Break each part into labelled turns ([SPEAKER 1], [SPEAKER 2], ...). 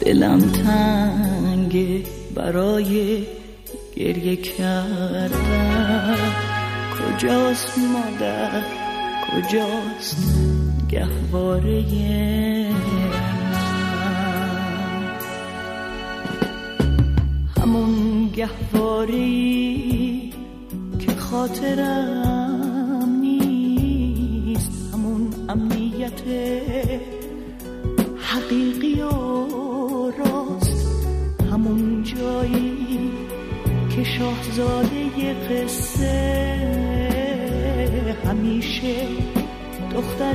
[SPEAKER 1] دلم تنگه برای گریه کردن. کجاست مادر، کجاست گهواره من؟ همون گهواره‌ای که خاطرم نیست، همون امنیت حقیقی و راست، همون جایی که شاهزاده قصه همیشه دختر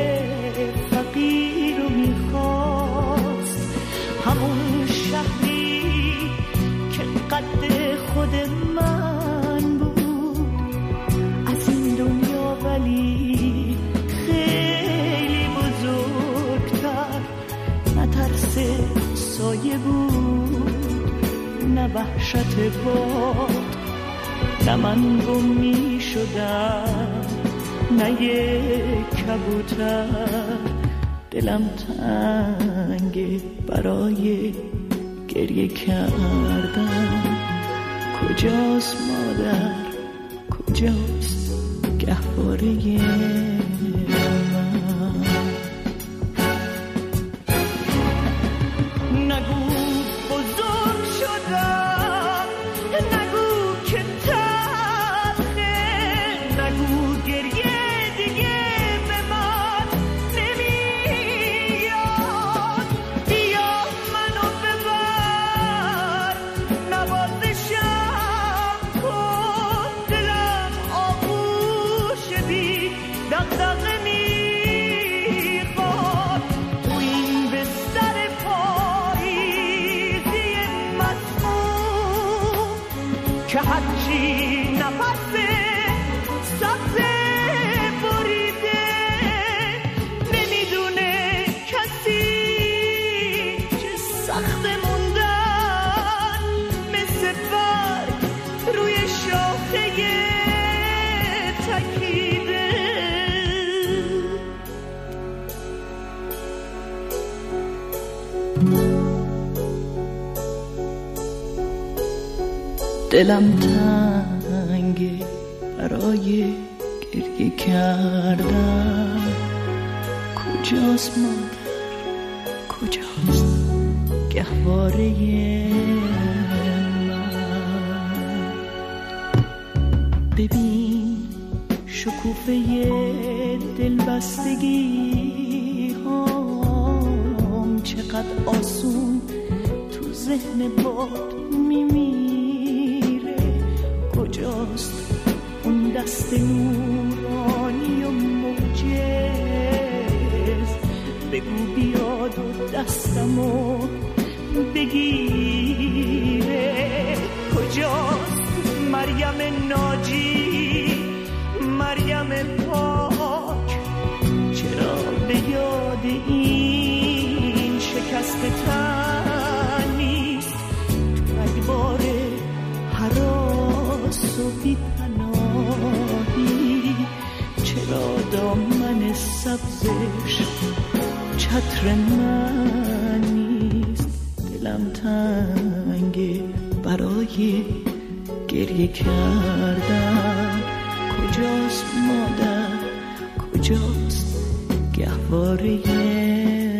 [SPEAKER 1] فقیر رو میخواست، همون شهری که قد خود من بود از این دنیا، ولی خیلی بزرگتر، نه ترس سایه بود نه وحشت باد، نه من گم می شدم نه یک کبوتر. دلم تنگه برای گریه کردن. کجاست مادر، کجاست گهواره من؟ دلم تنگه برای گریه کردن. کجاست مادر، کجاست گهواره من؟ ببین شکوفه دلبستگی هم چقدر آسون تو ذهن باد میمیره. کجاست اون دست نورانی و موجز؟ بگو بیاد و دستمو بگیره. کجاست مریم ناجی، مریم پاک؟ چرا به یاد این شکست تن نیست؟ تو رگبار هراس و بی پناهی، چرا دامن سبزش چتر من نیست؟ دلم تنگه برای گریه کردن. کجاست مادر، کجاست گهواره